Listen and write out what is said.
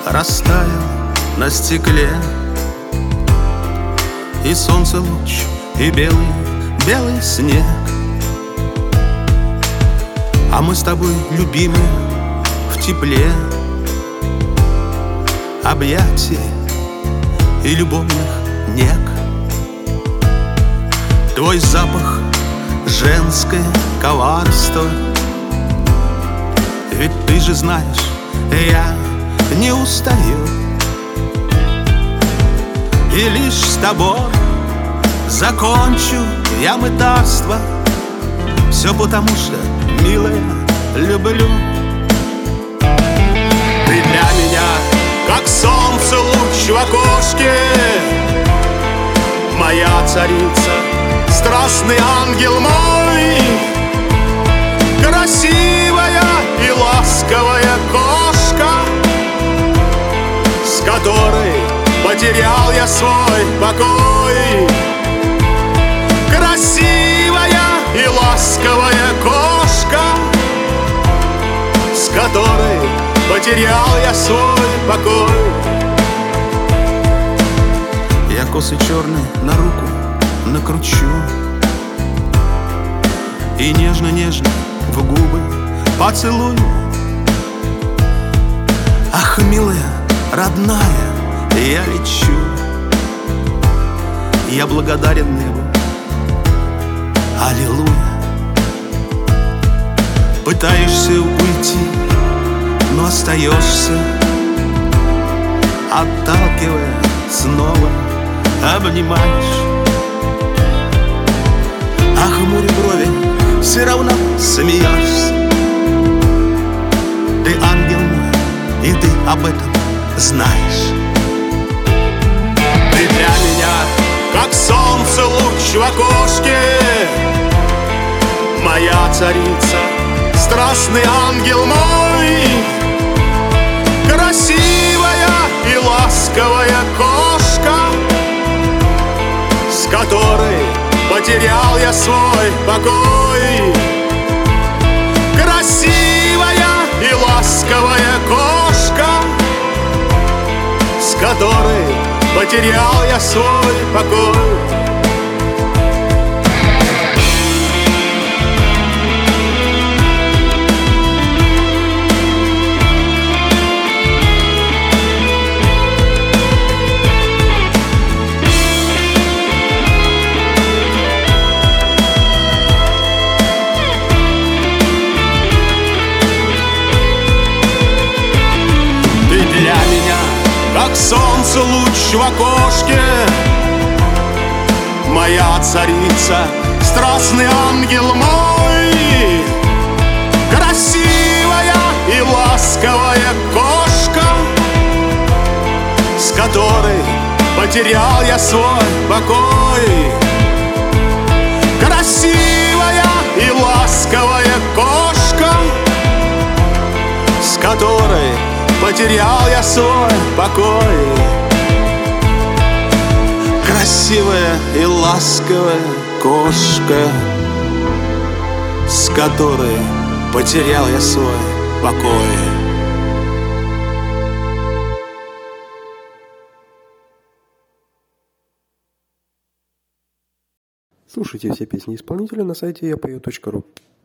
растаял на стекле. И солнце луч, и белый, белый снег. А мы с тобой, любимые, в тепле объятий и любовных нег. Твой запах — женское коварство. Ведь ты же знаешь, я не устаю. И лишь с тобой закончу я мытарство. Все потому что, милая, люблю. Ты для меня, как солнце луч в окошке, моя царица, страстный ангел мой, красивая и ласковая кошка, с которой потерял я свой покой. Красивая и ласковая кошка, с которой потерял я свой покой. Я косы черные на руку накручу и нежно-нежно в губы поцелую. Ах, милая, родная, я лечу. Я благодарен небу, аллилуйя. Пытаешься уйти, но остаешься, отталкивая, снова обнимаешь. Ах, хмуря брови, все равно смеешься. Ты ангел мой, и ты об этом знаешь. Ты для меня, как солнце луч в окошке, моя царица, страстный ангел мой, красивая и ласковая кошка, с которой потерял я свой покой. Красивая и ласковая кошка, с которой потерял я свой покой. Как солнце луч в окошке, моя царица, страстный ангел мой, красивая и ласковая кошка, с которой потерял я свой покой. Красивая и ласковая кошка, с которой потерял я свой покой. Красивая и ласковая кошка, с которой потерял я свой покой. Слушайте все песни исполнителя на сайте yapoe.ru.